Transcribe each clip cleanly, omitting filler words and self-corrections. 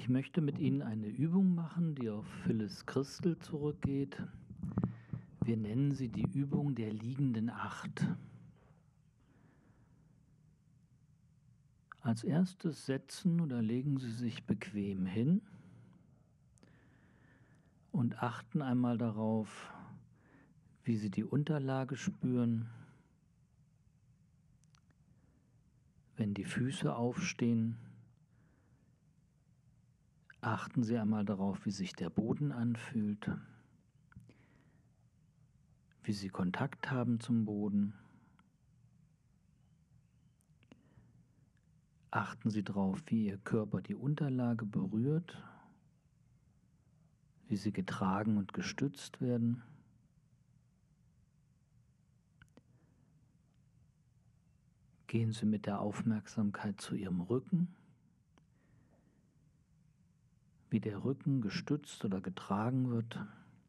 möchte mit Ihnen eine Übung machen, die auf Phyllis Christel zurückgeht. Wir nennen sie die Übung der liegenden Acht. Als erstes setzen oder legen Sie sich bequem hin und achten einmal darauf, wie Sie die Unterlage spüren, wenn die Füße aufstehen. Achten Sie einmal darauf, wie sich der Boden anfühlt, wie Sie Kontakt haben zum Boden. Achten Sie darauf, wie Ihr Körper die Unterlage berührt, wie Sie getragen und gestützt werden. Gehen Sie mit der Aufmerksamkeit zu Ihrem Rücken, wie der Rücken gestützt oder getragen wird.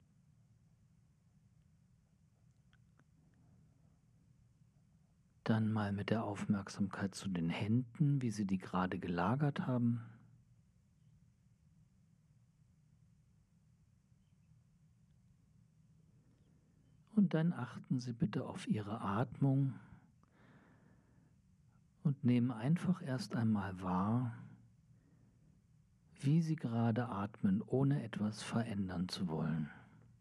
Dann mal mit der Aufmerksamkeit zu den Händen, wie Sie die gerade gelagert haben. Und dann achten Sie bitte auf Ihre Atmung und nehmen einfach erst einmal wahr, wie Sie gerade atmen, ohne etwas verändern zu wollen.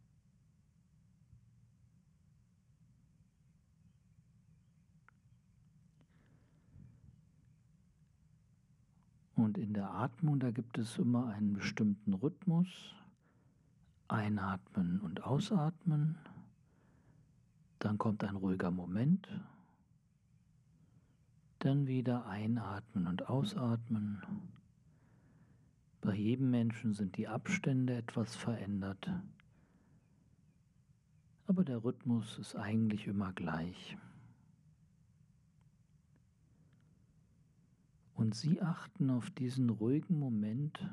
Und in der Atmung, da gibt es immer einen bestimmten Rhythmus. Einatmen und ausatmen. Dann kommt ein ruhiger Moment. Dann wieder einatmen und ausatmen. Bei jedem Menschen sind die Abstände etwas verändert, aber der Rhythmus ist eigentlich immer gleich. Und Sie achten auf diesen ruhigen Moment,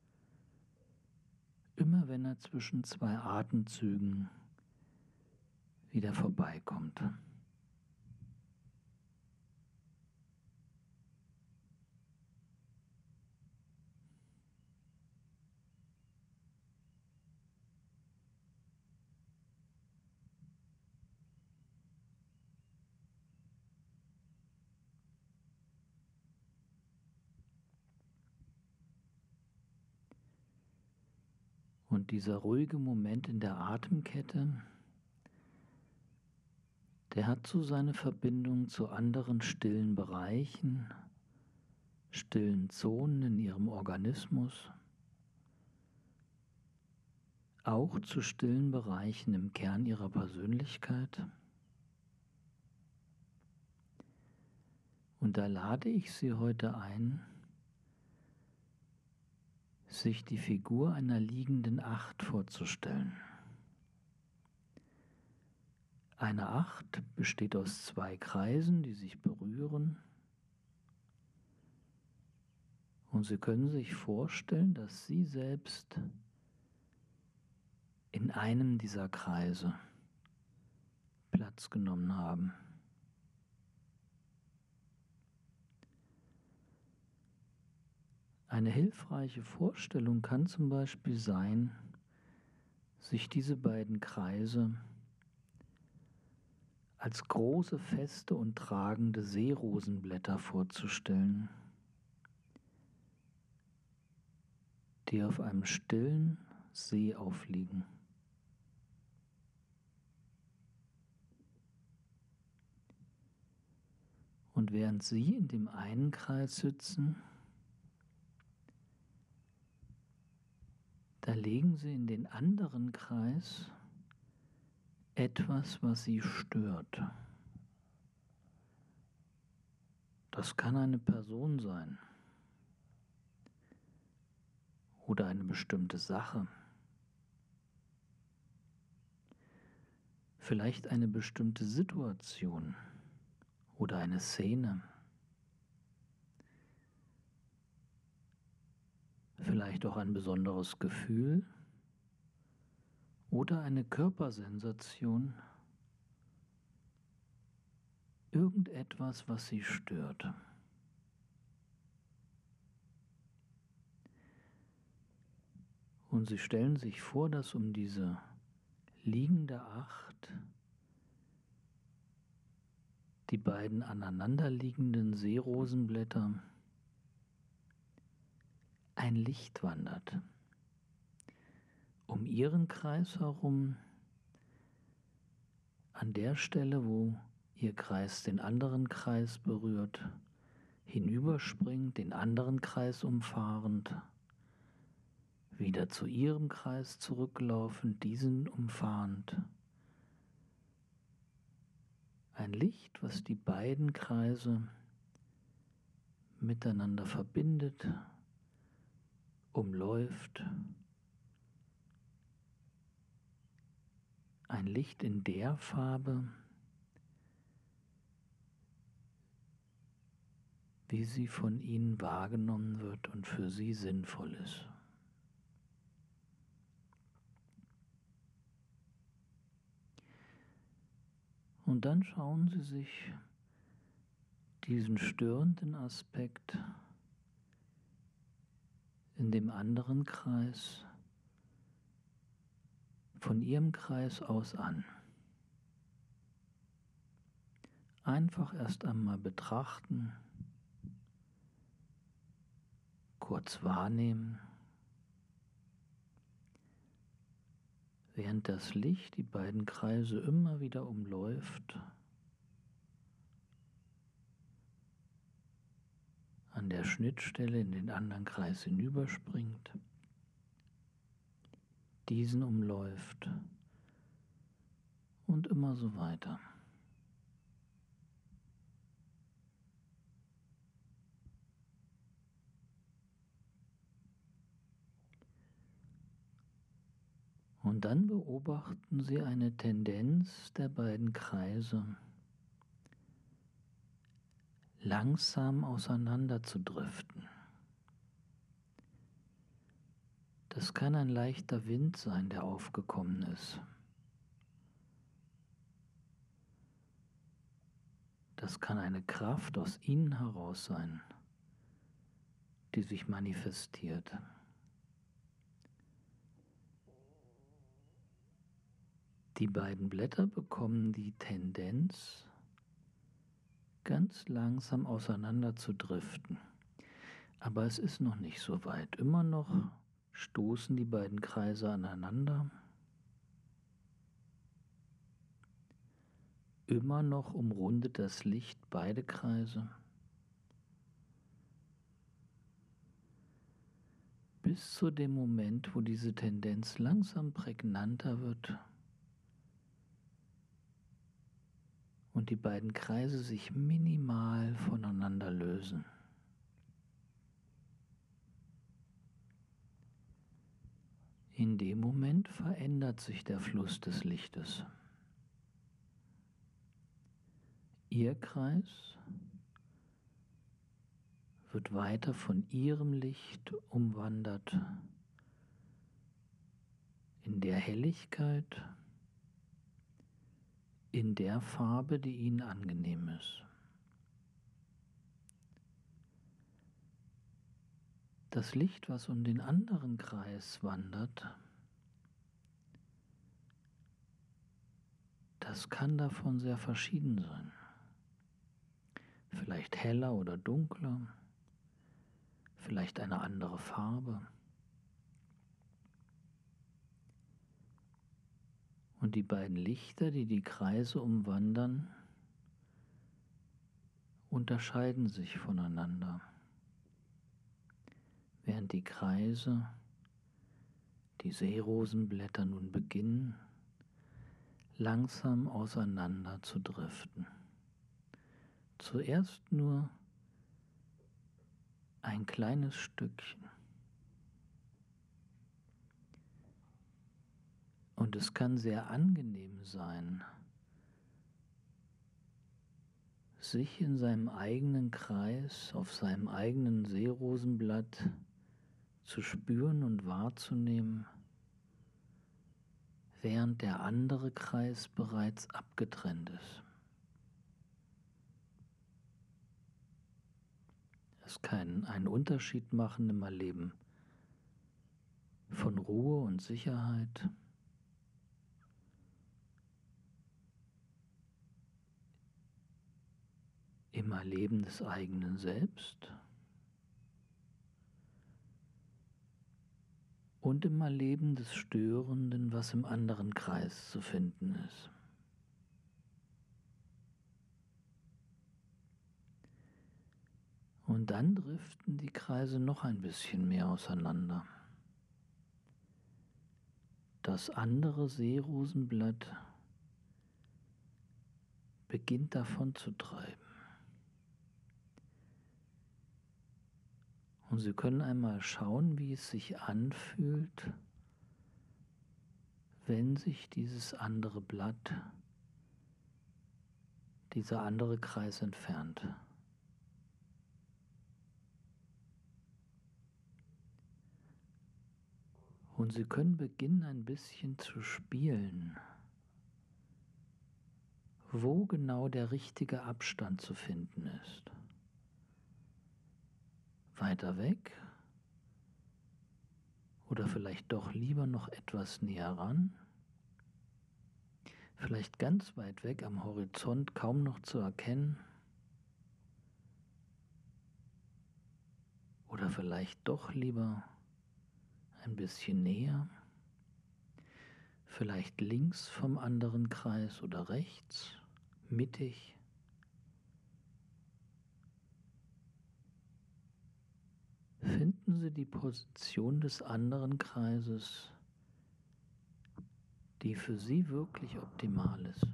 immer wenn er zwischen zwei Atemzügen wieder vorbeikommt. Und dieser ruhige Moment in der Atemkette, der hat so seine Verbindung zu anderen stillen Bereichen, stillen Zonen in Ihrem Organismus, auch zu stillen Bereichen im Kern Ihrer Persönlichkeit. Und da lade ich Sie heute ein, sich die Figur einer liegenden Acht vorzustellen. Eine Acht besteht aus zwei Kreisen, die sich berühren. Und Sie können sich vorstellen, dass Sie selbst in einem dieser Kreise Platz genommen haben. Eine hilfreiche Vorstellung kann zum Beispiel sein, sich diese beiden Kreise als große, feste und tragende Seerosenblätter vorzustellen, die auf einem stillen See aufliegen. Und während Sie in dem einen Kreis sitzen, da legen Sie in den anderen Kreis etwas, was Sie stört. Das kann eine Person sein oder eine bestimmte Sache, vielleicht eine bestimmte Situation oder eine Szene, vielleicht auch ein besonderes Gefühl oder eine Körpersensation, irgendetwas, was Sie stört. Und Sie stellen sich vor, dass um diese liegende Acht die beiden aneinanderliegenden Seerosenblätter ein Licht wandert. Um Ihren Kreis herum, an der Stelle, wo Ihr Kreis den anderen Kreis berührt, hinüberspringt, den anderen Kreis umfahrend, wieder zu Ihrem Kreis zurücklaufend, diesen umfahrend. Ein Licht, was die beiden Kreise miteinander verbindet, umläuft. Ein Licht in der Farbe, wie sie von Ihnen wahrgenommen wird und für Sie sinnvoll ist. Und dann schauen Sie sich diesen störenden Aspekt in dem anderen Kreis von Ihrem Kreis aus an. Einfach erst einmal betrachten, kurz wahrnehmen, während das Licht die beiden Kreise immer wieder umläuft, an der Schnittstelle in den anderen Kreis hinüberspringt, diesen umläuft und immer so weiter. Und dann beobachten Sie eine Tendenz der beiden Kreise, langsam auseinander zu driften. Das kann ein leichter Wind sein, der aufgekommen ist. Das kann eine Kraft aus Ihnen heraus sein, die sich manifestiert. Die beiden Blätter bekommen die Tendenz, ganz langsam auseinander zu driften. Aber es ist noch nicht so weit. Immer noch stoßen die beiden Kreise aneinander. Immer noch umrundet das Licht beide Kreise. Bis zu dem Moment, wo diese Tendenz langsam prägnanter wird und die beiden Kreise sich minimal voneinander lösen. In dem Moment verändert sich der Fluss des Lichtes. Ihr Kreis wird weiter von Ihrem Licht umwandert in der Helligkeit, in der Farbe, die Ihnen angenehm ist. Das Licht, was um den anderen Kreis wandert, das kann davon sehr verschieden sein. Vielleicht heller oder dunkler, vielleicht eine andere Farbe. Und die beiden Lichter, die die Kreise umwandern, unterscheiden sich voneinander. Während die Kreise, die Seerosenblätter nun beginnen, langsam auseinander zu driften. Zuerst nur ein kleines Stückchen. Und es kann sehr angenehm sein, sich in seinem eigenen Kreis, auf seinem eigenen Seerosenblatt zu spüren und wahrzunehmen, während der andere Kreis bereits abgetrennt ist. Es kann einen Unterschied machen im Erleben von Ruhe und Sicherheit, im Erleben des eigenen Selbst und im Erleben des Störenden, was im anderen Kreis zu finden ist. Und dann driften die Kreise noch ein bisschen mehr auseinander. Das andere Seerosenblatt beginnt davon zu treiben. Und Sie können einmal schauen, wie es sich anfühlt, wenn sich dieses andere Blatt, dieser andere Kreis entfernt. Und Sie können beginnen, ein bisschen zu spielen, wo genau der richtige Abstand zu finden ist. Weiter weg oder vielleicht doch lieber noch etwas näher ran, vielleicht ganz weit weg am Horizont, kaum noch zu erkennen, oder vielleicht doch lieber ein bisschen näher, vielleicht links vom anderen Kreis oder rechts, mittig. Finden Sie die Position des anderen Kreises, die für Sie wirklich optimal ist.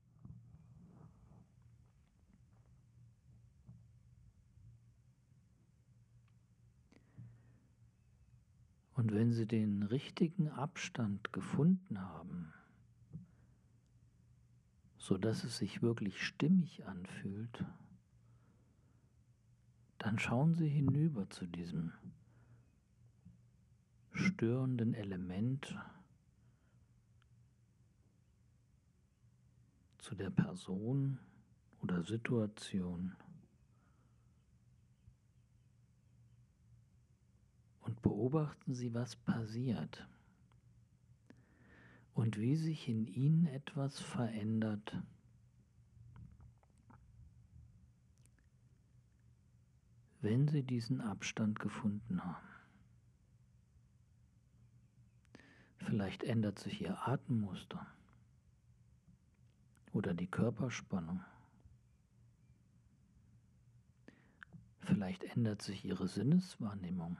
Und wenn Sie den richtigen Abstand gefunden haben, sodass es sich wirklich stimmig anfühlt, dann schauen Sie hinüber zu diesem störenden Element, zu der Person oder Situation und beobachten Sie, was passiert und wie sich in Ihnen etwas verändert, wenn Sie diesen Abstand gefunden haben. Vielleicht ändert sich Ihr Atemmuster oder die Körperspannung. Vielleicht ändert sich Ihre Sinneswahrnehmung.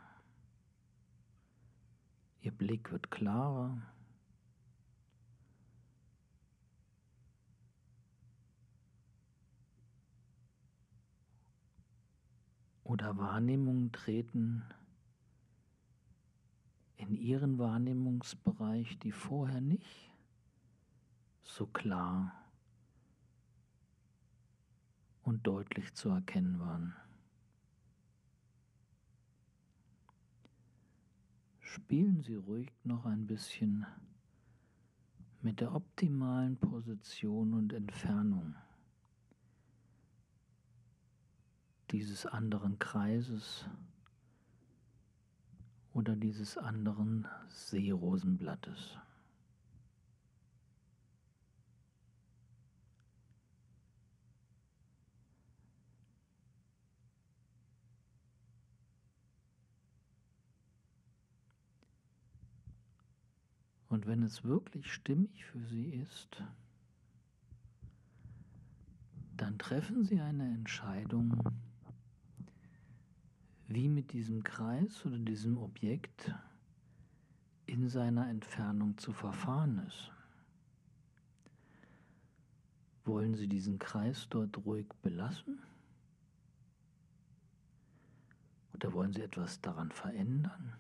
Ihr Blick wird klarer. Oder Wahrnehmungen treten in Ihren Wahrnehmungsbereich, die vorher nicht so klar und deutlich zu erkennen waren. Spielen Sie ruhig noch ein bisschen mit der optimalen Position und Entfernung dieses anderen Kreises oder dieses anderen Seerosenblattes. Und wenn es wirklich stimmig für Sie ist, dann treffen Sie eine Entscheidung, wie mit diesem Kreis oder diesem Objekt in seiner Entfernung zu verfahren ist. Wollen Sie diesen Kreis dort ruhig belassen? Oder wollen Sie etwas daran verändern?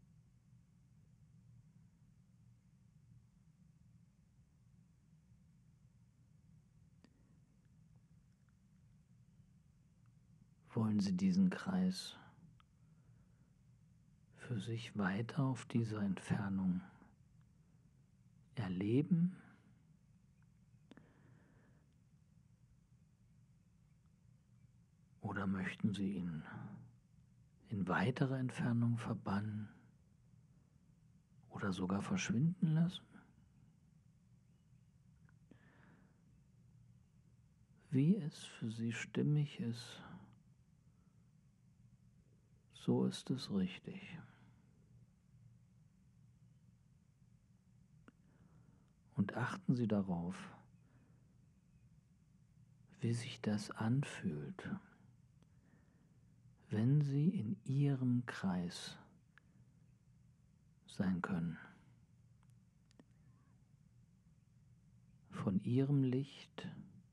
Wollen Sie diesen Kreis für sich weiter auf dieser Entfernung erleben? Oder möchten Sie ihn in weitere Entfernung verbannen oder sogar verschwinden lassen? Wie es für Sie stimmig ist, so ist es richtig. Und achten Sie darauf, wie sich das anfühlt, wenn Sie in Ihrem Kreis sein können. Von Ihrem Licht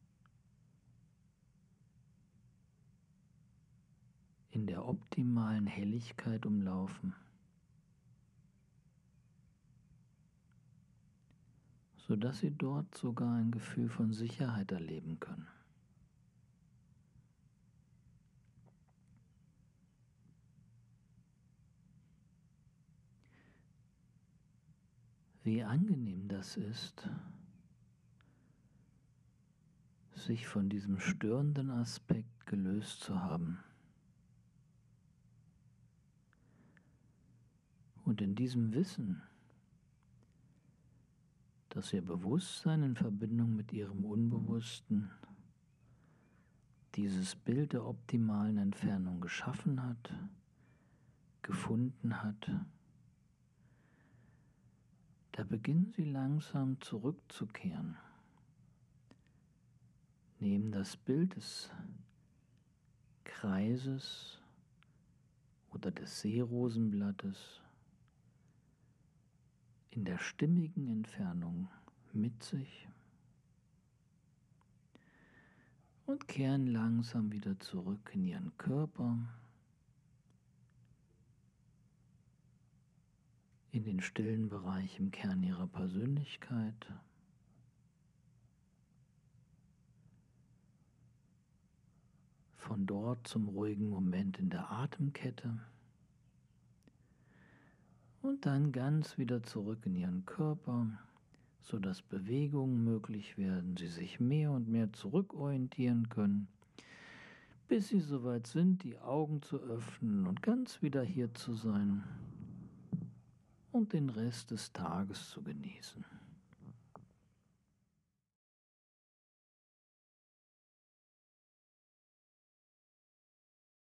in der optimalen Helligkeit umlaufen, sodass Sie dort sogar ein Gefühl von Sicherheit erleben können. Wie angenehm das ist, sich von diesem störenden Aspekt gelöst zu haben. Und in diesem Wissen, dass Ihr Bewusstsein in Verbindung mit Ihrem Unbewussten dieses Bild der optimalen Entfernung geschaffen hat, gefunden hat, da beginnen Sie langsam zurückzukehren. Nehmen das Bild des Kreises oder des Seerosenblattes in der stimmigen Entfernung mit sich und kehren langsam wieder zurück in Ihren Körper, in den stillen Bereich im Kern Ihrer Persönlichkeit. Von dort zum ruhigen Moment in der Atemkette und dann ganz wieder zurück in Ihren Körper, sodass Bewegungen möglich werden, Sie sich mehr und mehr zurückorientieren können, bis Sie soweit sind, die Augen zu öffnen und ganz wieder hier zu sein und den Rest des Tages zu genießen.